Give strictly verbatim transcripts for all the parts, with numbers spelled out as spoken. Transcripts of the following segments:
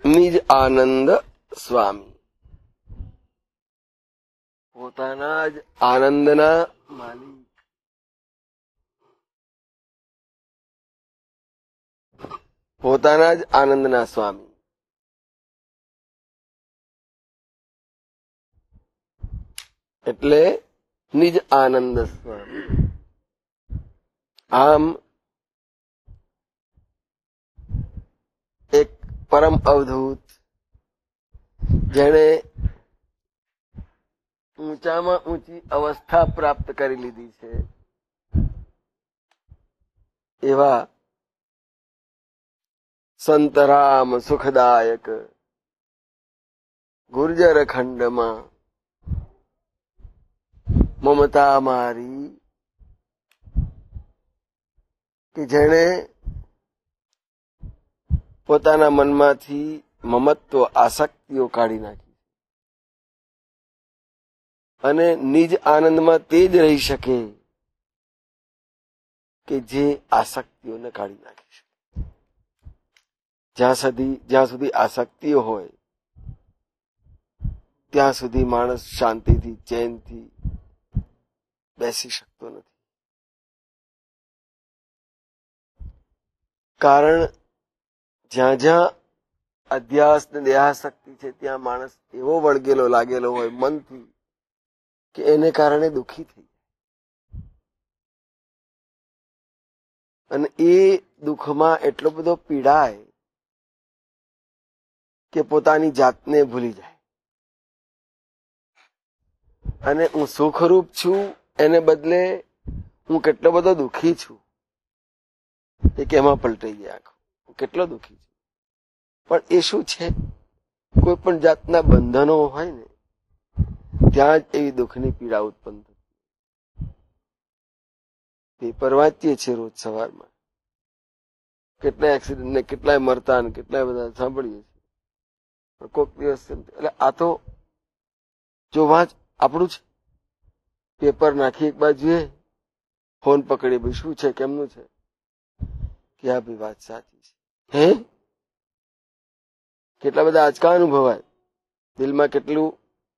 નિજ આનંદ સ્વામી, પોતાના જ આનંદના માલિક, પોતાના જ આનંદના સ્વામી. એટલે નિજ આનંદ સ્વામી. આમ એક પરમ અવધૂત જેણે ઊંચામાં ઊંચી અવસ્થા પ્રાપ્ત કરી લીધી છે એવા સંતરામ સુખદાયક ગુર્જર ખંડમાં મમતા મારી, કે જેણે પોતાના મનમાંથી મમત્વ આસક્તિઓ કાઢી નાખી અને નિજ આનંદમાં તે જ રહી શકે કે જે આસક્તિઓને કાઢી નાખી શકે. જ્યાં સુધી જ્યાં સુધી આસક્તિઓ હોય ત્યાં સુધી માણસ શાંતિથી ચેનથી બેસી શકતો નથી. કારણ જ્યાં જ્યાં અધ્યાસ ને દેહાશક્તિ છે ત્યાં માણસ એવો વળગેલો લાગેલો હોય મનથી કે એને કારણે દુઃખી થઈ જાય અને એ દુઃખમાં એટલો બધો પીડાય કે પોતાની જાતને ભૂલી જાય અને હું સુખરૂપ છું એને બદલે હું કેટલો બધો દુઃખી છું એ કેમાં પલટાઈ જાય આખું. હું કેટલો દુઃખી છું, પણ એ શું છે? કોઈ પણ જાતના બંધનો હોય ને ત્યાં જ એવી દુઃખની પીડા ઉત્પન્ન થતી. પેપર વાંચીએ છીએ રોજ સવારમાં, કેટલાય એક્સિડન્ટ ને કેટલાય મરતા ને કેટલાય બધા સાંભળીએ છીએ. પણ કોઈક દિવસ એટલે આ તો જો વાંચ આપણું છે, પેપર નાખી એક બાજુએ, ફોન પકડી ભાઈ શું છે કેમનું છે, કે આ ભાઈ વાત સાચી છે. હે કેટલા બધા આંચકા અનુભવાય, દિલમાં કેટલું,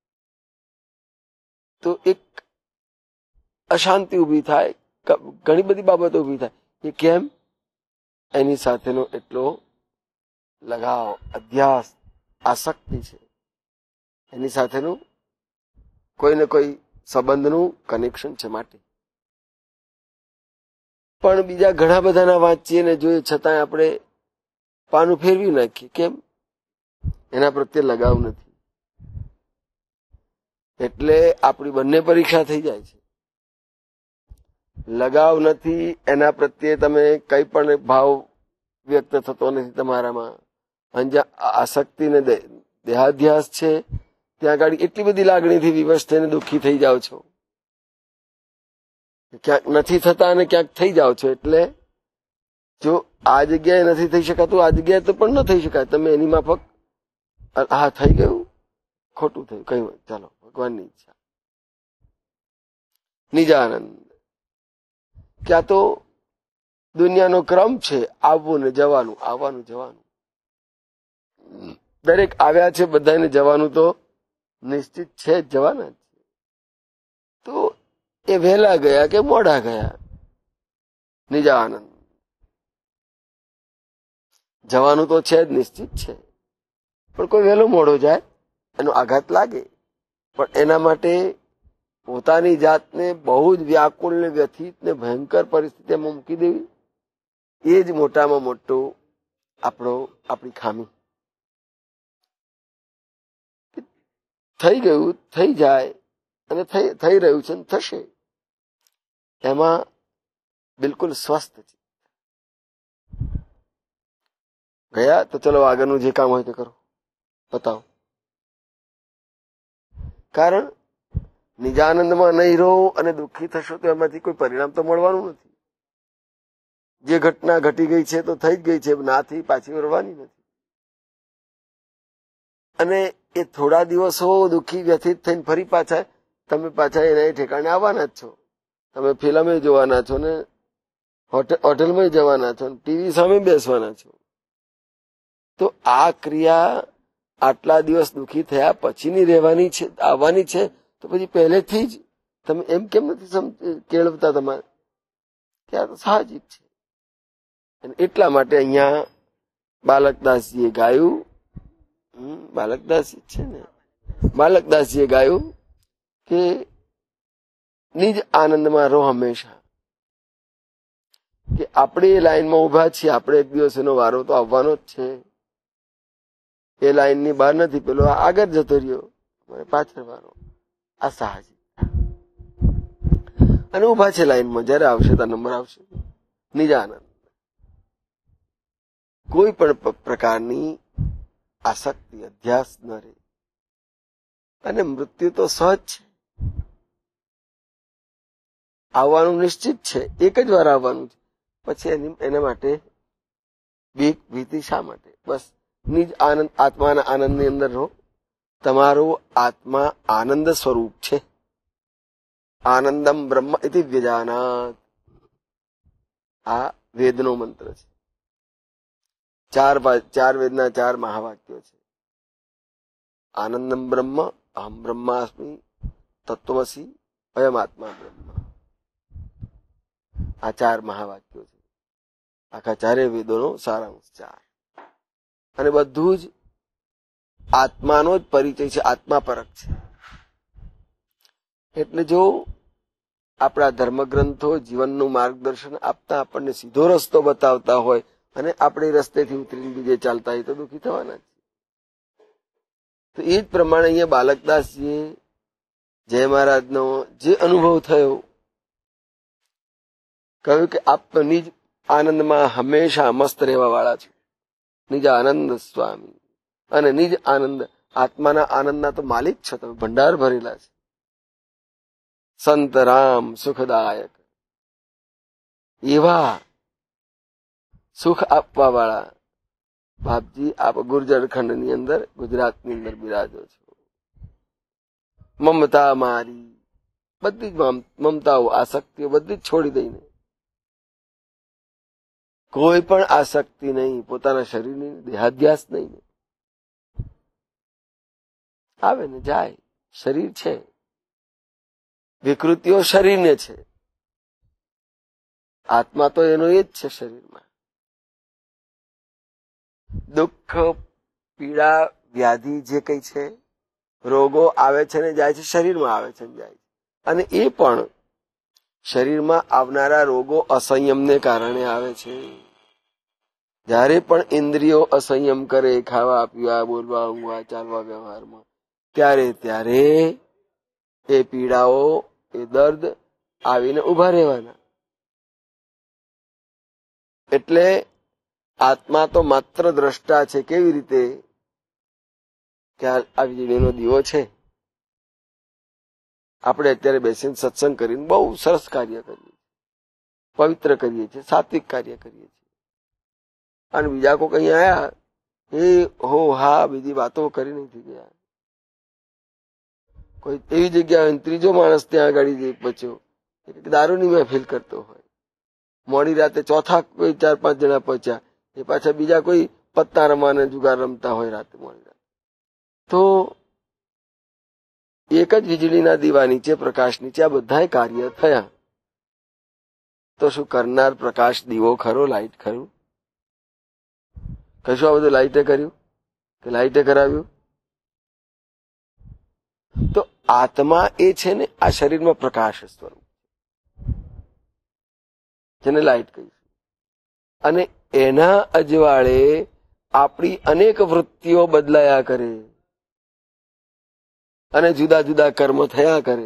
તો એક અશાંતિ ઉભી થાય, ઘણી બધી બાબતો ઉભી થાય. એ કેમ? એની સાથેનો એટલો લગાવ, અધ્યાસ, આસક્તિ છે, એની સાથેનું કોઈ ને કોઈ સંબંધનું કનેક્શન છે માટે. પણ બીજા ઘણા બધાના વાંચીએ ને જોઈએ છતાં આપણે પાનું ફેરવી નાખીએ. કેમ? એના પ્રત્યે લગાવ નથી. એટલે આપણી બંને પરીક્ષા થઈ જાય છે. લગાવ નથી, એના પ્રત્યે તમે કઈ પણ ભાવ વ્યક્ત થતો નથી તમારામાં. અને જ્યાં આસક્તિ ને દેહાધ્યાસ છે ત્યાં આગળ એટલી બધી લાગણીથી વિવશ થઈને દુઃખી થઈ જાઓ છો, ક્યાંક નથી થતા અને ક્યાંક થઈ જાઓ છો. એટલે જો આ જગ્યાએ નથી થઈ શકાતું, આ જગ્યાએ તો પણ ન થઈ શકાય. તમે એની માફક હા થઈ ગયું, ખોટું થયું, કઈ ચાલો ભગવાનની ઈચ્છા. નિજાનંદ ક્યાં તો દુનિયાનો ક્રમ છે આવવું ને જવાનું, આવવાનું જવાનું. દરેક આવ્યા છે, બધાને જવાનું તો નિશ્ચિત છે જ, જવાના જ. તો એ વહેલા ગયા કે મોડા ગયા, નિજાનંદ. જવાનું તો છે જ, નિશ્ચિત છે. પણ કોઈ વહેલો મોડો જાય એનો આઘાત લાગે, પણ એના માટે પોતાની જાતને બહુ જ વ્યાકુળ ને વ્યથિત ને ભયંકર પરિસ્થિતિમાં મૂકી દેવી, એ જ મોટામાં મોટું આપણો આપણી ખામી. થઈ ગયું, થઈ જાય અને થઈ રહ્યું છે, થશે, એમાં બિલકુલ સ્વસ્થ છે. ગયા તો ચલો આગળનું જે કામ હોય તે કરો, બતાવો. કારણ નિજાનંદમાં નહીં રહો અને દુઃખી થશો તો એમાંથી કોઈ પરિણામ તો મળવાનું નથી. જે ઘટના ઘટી ગઈ છે તો થઈ જ ગઈ છે, નાથી પાછી વળવાની નથી. અને એ થોડા દિવસો દુઃખી વ્યથિત થઈને ફરી પાછા તમે પાછા એના ઠેકાણે આવવાના જ છો. તમે ફિલ્મે જોવાના છો ને હોટલમાં જવાના છો, ટીવી સામે બેસવાના છો. તો તો આ ક્રિયા આટલા દિવસ દુઃખી થયા પછીની રહેવાની છે, આવવાની છે, તો પછી પહેલેથી જ તમે એમ કેમ નથી સમજ કેળવતા તમારે કે આ તો સાહજિક છે. અને એટલા માટે અહીંયા બાલકદાસજીએ ગાયું, બાલકદાસજી છે ને, બાલકદાસજીએ ગાયું કે નિજ આનંદમાં રહો હંમેશા. કે આપણે એ લાઈનમાં ઉભા છીએ, આપણે એક દિવસ એનો વારો તો આવવાનો જ છે. એ લાઈનની બહાર નથી, પેલો આગળ જતો રહ્યો, પાછળ વારો. આ સાહજિક અને ઉભા છે લાઈનમાં, જયારે આવશે ત્યાં નંબર આવશે. નિજ આનંદ, કોઈ પણ પ્રકારની આસક્તિ અધ્યાસ ન રહે. અને મૃત્યુ તો સહજ છે, આવવાનું નિશ્ચિત છે, એક જ વાર આવવાનું છે. પછી એની એના માટે બીક ભીતિ શા માટે? બસ નિજ આનંદ, આત્માના આનંદની અંદર રહો. તમારો આત્મા આનંદ સ્વરૂપ છે. આનંદમ બ્રહ્મ ઇતિ વ્યજાનાત, આ વેદનો મંત્ર છે. ચાર ચાર વેદના ચાર મહાવાક્યો છે. આનંદમ બ્રહ્મ, અહમ બ્રહ્માસ્મિ, તત્વમસી, અયમ આત્મા બ્રહ્મ. આ ચાર મહાવાક્યો છે. આખા ચારે વેદોનો સારાંશ ચાર. અને બધું જ આત્માનો જ પરિચય છે, આત્મા પરક છે. એટલે જો આપણા ધર્મગ્રંથો જીવનનું માર્ગદર્શન આપતા આપણને સીધો રસ્તો બતાવતા હોય અને આપણે રસ્તેથી ઉતરીને બીજે ચાલતા હોય તો દુઃખી થવાના છે. તો એ જ પ્રમાણે અહીંયા બાલકદાસજીએ જય મહારાજનો જે અનુભવ થયો, કહ્યું કે આપ નિજ આનંદમાં હંમેશા મસ્ત રહેવા વાળા છો, નિજ આનંદ સ્વામી. અને નિજ આનંદ, આત્માના આનંદના તો માલિક છો તમે, ભંડાર ભરેલા છે. સંત રામ સુખદાયક, એવા સુખ આપવા વાળા બાપજી આપ ગુર્જર ખંડની અંદર, ગુજરાતની અંદર બિરાજો છો. મમતા મારી, બધી જ મમતાઓ, આસક્તિઓ બધી જ છોડી દઈને, કોઈ પણ આસક્તિ નહીં, પોતાના શરીરની દેહાધ્યાસ નહીં. આવે ને જાય, શરીર છે, વિકૃતિઓ શરીરને છે, આત્મા તો એનો એ જ છે શરીરમાં. દુઃખ, પીડા, વ્યાધિ જે કઈ છે, રોગો આવે છે ને જાય છે, શરીરમાં આવે છે ને જાય છે. અને એ પણ શરીરમાં આવનારા રોગો અસંયમને કારણે આવે છે. જ્યારે પણ ઇન્દ્રિયો અસંયમ કરે, ખાવા પીવા, બોલવા, ઊંઘવા, ચાલવા, વ્યવહારમાં, ત્યારે ત્યારે એ પીડાઓ, એ દર્દ આવીને ઉભા રહેવાના. એટલે આત્મા તો માત્ર દ્રષ્ટા છે. કેવી રીતે કે આ વીજળીનો દીવો છે, આપણે અત્યારે બેસીને સત્સંગ કરીને બહુ સરસ કાર્ય કરીએ, પવિત્ર કરીએ છીએ, સાત્વિક કાર્ય કરીએ છીએ. અને બીજા કોઈ કઈ આયા એ હો હા બીજી વાતો કરી નથી ગયા. કોઈ એવી જગ્યા ત્રીજો માણસ ત્યાં આગળ જઈ પહોંચ્યો, દારૂની મહેફિલ કરતો હોય, મોડી રાતે ચોથા કોઈ ચાર પાંચ જણા પહોંચ્યા, એ પાછા બીજા કોઈ પત્તા રમવાને જુગાર રમતા હોય રાતે મોડી રાતે. તો એક જ વીજળીના દીવા નીચે, પ્રકાશ નીચે આ બધા કાર્ય થયા. તો શું કરનાર પ્રકાશ દીવો ખરો, લાઈટ ખરું? કશું આ બધું લાઈટે કર્યું કે લાઈટે કરાવ્યું? તો આત્મા એ છે ને આ શરીરમાં પ્રકાશ સ્વરૂપ, જેને લાઈટ કહીશું. અને એના અજવાળે આપણી અનેક વૃત્તિઓ બદલાયા કરે અને જુદા જુદા કર્મ થયા કરે.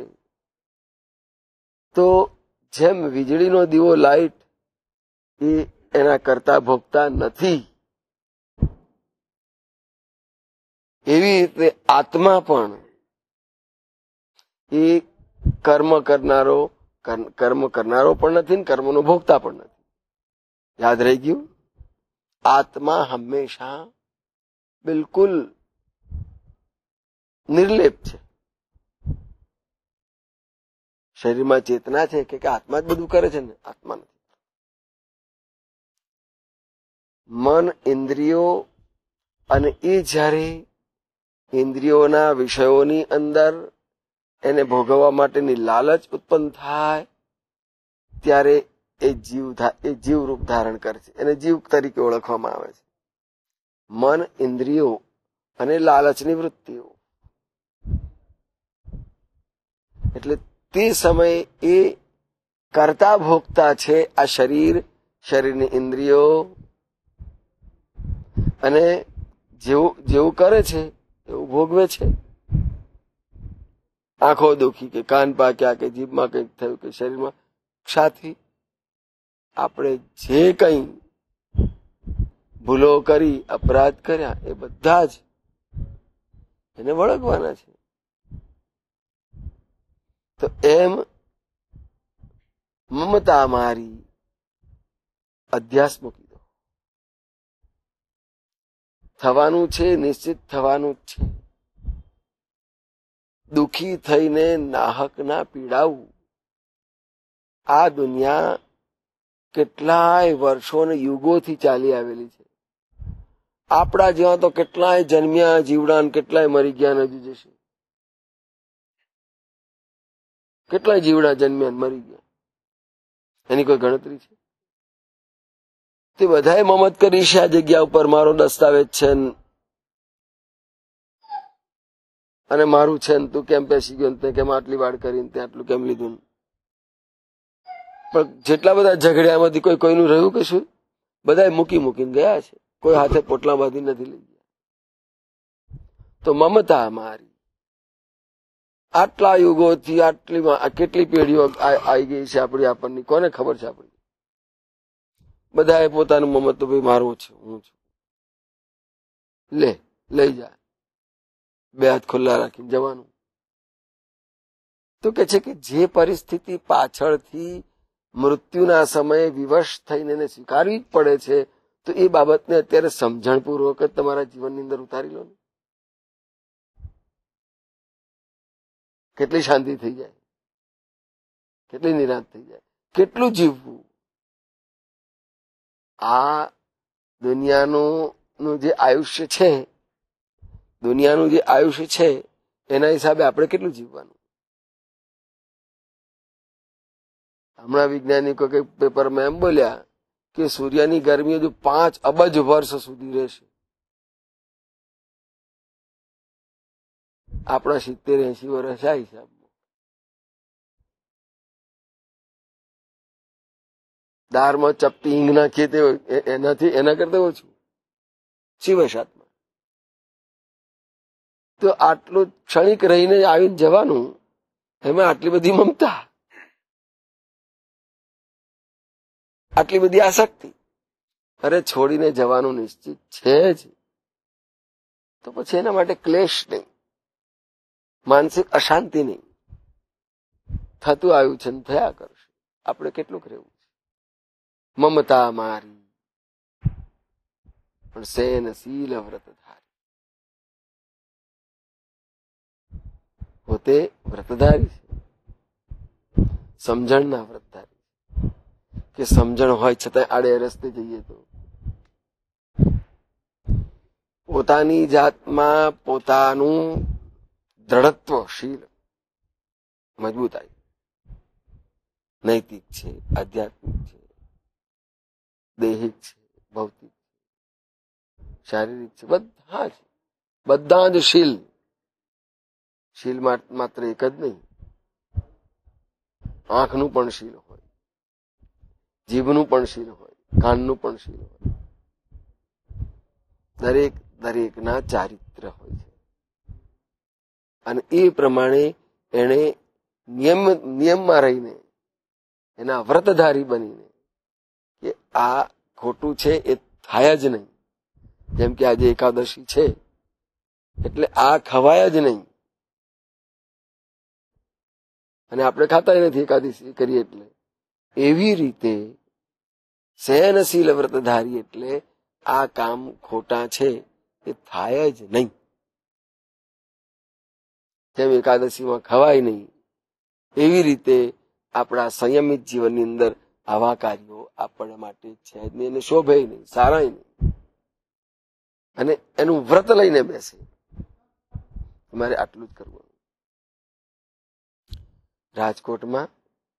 તો જેમ વીજળીનો દીવો લાઈટ એ એના કરતા ભોગતા નથી, એવી રીતે આત્મા પણ એ કર્મ કરનારો કર્મ કરનારો પણ નથી ને કર્મનો ભોગતા પણ નથી. યાદ રહી ગયું? આત્મા હંમેશા બિલકુલ નિર્લેપ છે. શરીરમાં ચેતના છે કે આત્મા જ બધું કરે છે ને? આત્મા નથી. મન, ઇન્દ્રિયો અને એ જ્યારે ઇન્દ્રિયોના વિષયોની અંદર એને ભોગવવા માટેની લાલચ ઉત્પન્ન થાય ત્યારે એ જીવ એ જીવ રૂપ ધારણ કરે છે. એને જીવ તરીકે ઓળખવામાં આવે છે. મન, ઇન્દ્રિયો અને લાલચની વૃત્તિઓ. એટલે તે સમયે એ કરતા ભોગતા છે. આ શરીર, શરીરની ઇન્દ્રિયો, અને જેવું જેવું કરે છે એવું ભોગવે છે. આંખો દુખી કે કાન પાક્યા કે જીભમાં કંઈક થયું કે શરીરમાં ક્ષાથી, આપણે જે કંઈ ભૂલો કરી, અપરાધ કર્યા, એ બધા જ એને વળગવાના છે. તો એમ મમતા મારી અધ્યાસ મૂકી દો. થવાનું છે, નિશ્ચિત થવાનું જ છે. દુઃખી થઈને નાહક ના પીડાવું. આ દુનિયા કેટલાય વર્ષો અને યુગોથી ચાલી આવેલી છે. આપણા જેવા તો કેટલાય જન્મ્યા જીવડા ને કેટલાય મરી ગયા હજુ જશે. કેટલાય જીવડા જન્મ્યા મરી ગયા, એની કોઈ ગણતરી છે? તે બધાએ મમત કરી છે આ જગ્યા ઉપર મારો દસ્તાવેજ છે અને મારું છે ને તું કેમ પેસી ગયો, તે કેમ આટલી વાડ કરીને તે આટલું કેમ લીધું. પણ જેટલા બધા ઝઘડ્યામાંથી કોઈ કોઈનું રહ્યું કે શું? બધાએ મૂકી મૂકીને ગયા છે. કોઈ હાથે પોટલા બાંધી નથી લઈ ગયા. તો મમતા મારી આટલા યુગોથી આટલી કેટલી પેઢીઓ આવી ગઈ છે આપણી, આપણને કોને ખબર છે? આપણી બધાએ પોતાનું મમત તો ભાઈ મારું છે, હું છું, લે લઈ જા, બે હાથ ખુલ્લા રાખીને જવાનું. તો કે છે કે જે પરિસ્થિતિ પાછળથી મૃત્યુના સમયે વિવશ થઈને એને સ્વીકારવી જ પડે છે, તો એ બાબતને અત્યારે સમજણપૂર્વક જ તમારા જીવનની અંદર ઉતારી લો ને. કેટલી શાંતિ થઈ જાય, કેટલી નિરાંત થઈ જાય, કેટલું જીવવું. આ દુનિયાનું જે આયુષ્ય છે, દુનિયાનું જે આયુષ્ય છે એના હિસાબે આપણે કેટલું જીવવાનું. હમણાં વૈજ્ઞાનિકો કઈક પેપરમાં એમ બોલ્યા કે સૂર્યની ગરમી હજુ પાંચ અબજ વર્ષ સુધી રહેશે. આપણા સિત્તેર એસી વર્ષ આ હિસાબમાં. દાળમાં ચપટી હિંગ નાખીએ તે એનાથી એના કરતા ઓછું શિવસાતમાં. તો આટલું ક્ષણિક રહીને આવીને જવાનું, એમાં આટલી બધી મમતા, આટલી બધી આસક્તિ. અરે છોડીને જવાનું નિશ્ચિત છે જ, તો પછી એના માટે ક્લેશ નહીં, માનસિક અશાંતિ નહીં. થતું આવ્યું છે ને થયા કરશે. આપણે કેટલુંક રહેવું છે? મમતા મારી પણ સહનશીલ વ્રતધારી. પોતે વ્રતધારી છે, સમજણના વ્રતધારી. કે સમજણ હોય છતાં આડે રસ્તે જઈએ તો પોતાની જાતમાં પોતાનું દ્રઢત્વશીલ મજબૂતાઈ, નૈતિક છે, આધ્યાત્મિક છે, દૈહિક છે, ભૌતિક છે, શારીરિક છે, બધા જ બધા જ શીલ. શીલ માત્ર એક જ નહીં, આંખનું પણ શીલ હોય, જીભનું પણ શીલ હોય, કાનનું પણ શીલ હોય. દરેક દરેકના ચારિત્ર હોય છે. અને એ પ્રમાણે એને નિયમ નિયમમાં રહીને, એના વ્રતધારી બનીને કે આ ખોટું છે એ થાય જ નહીં. જેમ કે આજે એકાદશી છે એટલે આ ખવાય જ નહીં, અને આપણે ખાતા નથી એકાદશી કરીએ એટલે. એવી રીતે સહનશીલ વ્રતધારી એટલે આ કામ ખોટા છે એ થાય જ નહીં. જેમ એકાદશીમાં ખવાય નહીં, એવી રીતે આપણા સંયમિત જીવનની અંદર આવા કાર્યો આપણા માટે છે જ નહીં, એને શોભે નહીં, સારા નહીં. અને એનું વ્રત લઈને બેસે, મારે આટલું જ કરવું. રાજકોટમાં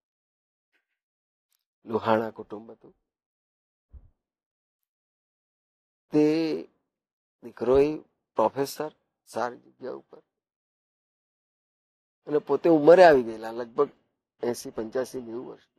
લોહાણા કુટુંબ હતું. તે દીકરો પ્રોફેસર સારી જગ્યા ઉપર, અને પોતે ઉંમરે આવી ગયેલા, લગભગ એસી પંચ્યાસી નેવું વર્ષ.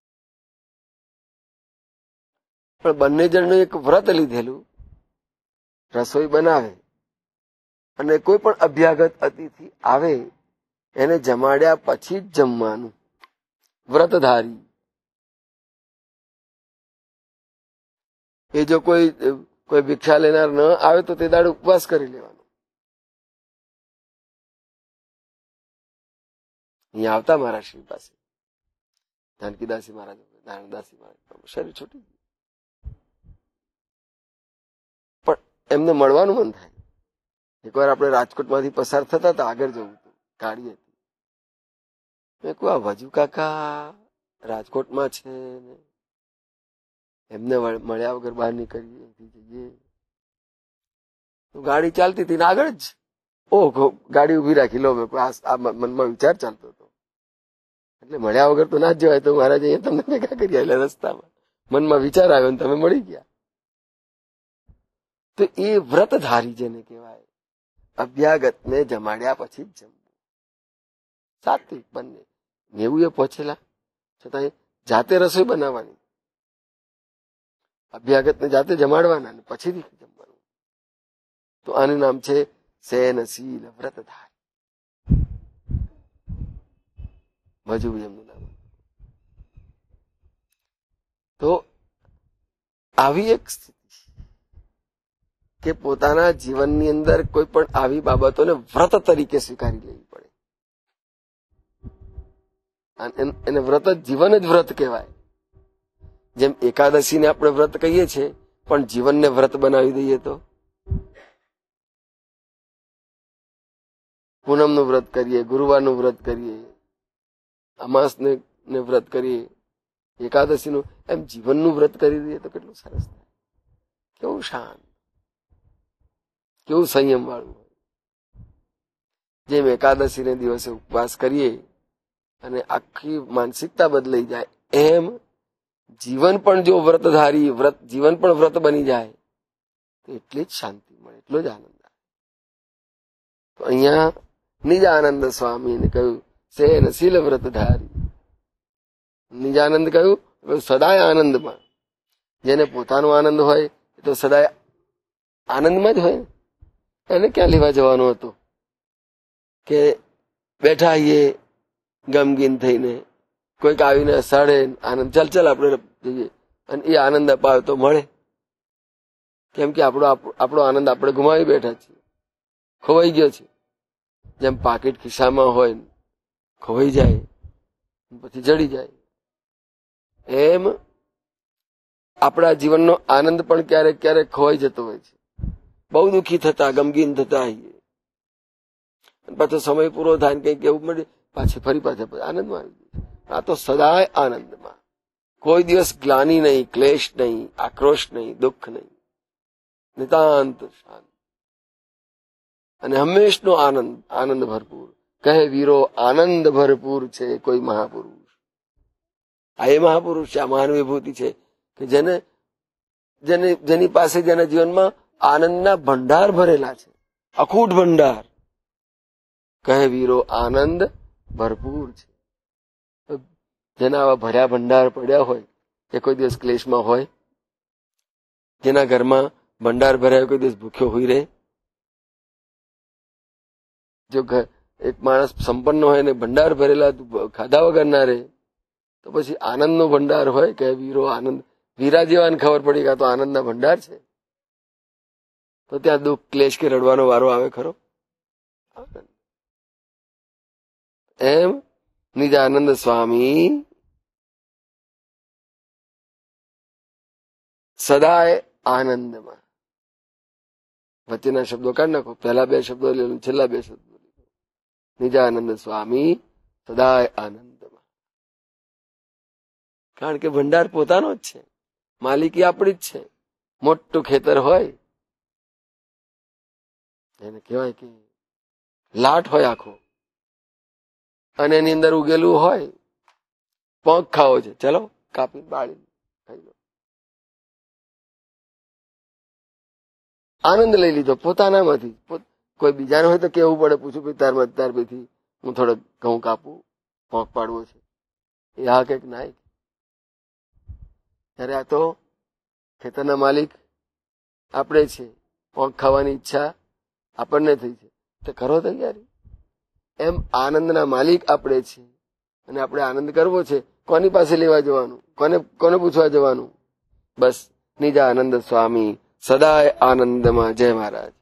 પણ બંને જણનું એક વ્રત લીધેલું, રસોઈ બનાવે અને કોઈ પણ અભ્યાગત અતિથિ આવે એને જમાડ્યા પછી જ જમવાનું. વ્રતધારી. એ જો કોઈ કોઈ ભિક્ષા લેનાર ન આવે તો તે દાડે ઉપવાસ કરી લેવાનો. અહીંયા આવતા મારા શ્રી પાસે જાનકીદાસી મહારાજ, નારાયણદાસી મહારાજ, શરીર છૂટી ગયું, પણ એમને મળવાનું મન થાય. એકવાર આપણે રાજકોટમાંથી પસાર થતા હતા, આગળ જવું હતું, ગાડી હતી. મેં કહ્યું આ વજુ કાકા રાજકોટમાં છે ને એમને મળ્યા વગર બહાર નીકળીએ જઈએ. તો ગાડી ચાલતી હતી ને આગળ જ ઓહો ગાડી ઉભી રાખી લો. આ મનમાં વિચાર ચાલતો હતો, એટલે મળ્યા વગર તો ના જ જવાય. તો મહારાજ અહીંયા તમને ભેગા કરી આવેલા રસ્તામાં, મનમાં વિચાર આવ્યો ને તમે મળી ગયા. તો એ વ્રતધારી જેને કહેવાય, અભ્યાગતને જમાડ્યા પછી જ જમવું. સાત્વિક બંને. નેવું એ પહોંચેલા છતાં જાતે રસોઈ બનાવવાની, અભ્યાગતને જાતે જમાડવાના ને પછીથી જમવાનું. તો આનું નામ છે સૈનશીલ વ્રતધારી. વજુ એમનું નામ. તો આવી એક સ્થિતિ કે પોતાના જીવનની અંદર કોઈ પણ આવી બાબતોને વ્રત તરીકે સ્વીકારી લેવી પડે. એને વ્રત જ જીવન જ વ્રત કહેવાય. જેમ એકાદશીને આપણે વ્રત કહીએ છીએ, પણ જીવનને વ્રત બનાવી દઈએ તો પૂનમનું વ્રત કરીએ, ગુરુવારનું વ્રત કરીએ, અમાસને વ્રત કરીએ, એકાદશીનું, એમ જીવનનું વ્રત કરી દઈએ તો કેટલું સરસ થાય. કેવું શાંત, કેવું સંયમ વાળું હોય. જેમ એકાદશીને દિવસે ઉપવાસ કરીએ અને આખી માનસિકતા બદલાઈ જાય, એમ જીવન પણ જો વ્રતધારી વ્રત જીવન પણ વ્રત બની જાય તો એટલી જ શાંતિ મળે, એટલો જ આનંદ આવે. તો અહીંયા નિજાનંદ સ્વામીને કહ્યું સૈનશીલ વ્રતધારી. નિજાનંદ કહ્યું સદાય આનંદમાં. જેને પોતાનો આનંદ હોય એ તો સદાય આનંદમાં જ હોય. એને ક્યાં લેવા જવાનો હતો કે બેઠા આવીએ ગમગીન થઈને, કોઈક આવીને હસાડે, આનંદ ચાલ ચાલ આપણે જઈએ, અને એ આનંદ અપાવે તો મળે. કેમ કે આપણો આપણો આનંદ આપણે ગુમાવી બેઠા છીએ, ખોવાઈ ગયો છે. જેમ પાકીટ ખિસ્સામાં હોય, ખોવાઈ જાય પછી જડી જાય, એમ આપણા જીવનનો આનંદ પણ ક્યારેક ક્યારેક ખોવાઈ જતો હોય છે. બહુ દુઃખી થતા, ગમગીન થતા આવીએ, પાછો સમય પૂરો થાય ને કંઈક એવું મળે, પાછી ફરી પાછા આનંદમાં આવી જાય. આ તો સદાય આનંદમાં, કોઈ દિવસ ગ્લાની નહીં, ક્લેશ નહીં, આક્રોશ નહીં, દુઃખ નહીં, નિતાંત શાંત અને હંમેશનો આનંદ. આનંદ ભરપૂર. કહે વીરો આનંદ ભરપૂર છે કોઈ મહાપુરુષ. આ એ મહાપુરુષ છે, આ મહાન વિભૂતિ છે કે જેને જેને જેની પાસે જેના જીવનમાં આનંદના ભંડાર ભરેલા છે, અખૂટ ભંડાર. કહે વીરો આનંદ ભરપૂર છે. જેના આવા ભર્યા ભંડાર પડ્યા હોય એ કોઈ દિવસ ક્લેશમાં હોય? જેના ઘરમાં ભંડાર ભર્યા કોઈ દિવસ ભૂખ્યો હોઈ રહે? જો એક માણસ સંપન્ન હોય ને ભંડાર ભરેલા ખાધા વગર ના રહે, તો પછી આનંદનો ભંડાર હોય કે વીરો આનંદ. વીરા જેવાને ખબર પડી કે આ તો આનંદના ભંડાર છે, તો ત્યાં દુઃખ ક્લેશ કે રડવાનો વારો આવે ખરો? એમ નિજાનંદ સ્વામી સદાય આનંદમાં. વચ્ચેના શબ્દો કાઢી નાખો, પહેલા બે શબ્દો લેલું, છેલ્લા બે શબ્દો. નિજાનંદ સ્વામી સદાય આનંદમાં. કારણ કે ભંડાર પોતાનો જ છે, માલિકી આપણી જ છે. મોટું ખેતર હોય એને કહેવાય કે લાટ હોય આખો અને એની અંદર ઉગેલું હોય, પંખ ખાવો છે, ચલો કાપી બાળી ખાઈ લો. આનંદ લઈ લીધો પોતાનામાંથી. કોઈ બીજાને હોય તો કેવું પડે, પૂછું ભાઈ તાર તાર બેથી હું થોડોક ઘઉં કાપું, પંખ પાડવો છે. એ હા કઈક ના. ત્યારે આ તો ખેતરના માલિક આપણે છે, પંખ ખાવાની ઈચ્છા આપણને થઈ છે તો કરો તૈયારી. એમ આનંદના માલિક આપણે છે અને આપણે આનંદ કરવો છે. કોની પાસે લેવા જવાનું, કોને કોને પૂછવા જવાનું? બસ નિજાનંદ સ્વામી સદાય આનંદમાં. જય મહારાજ.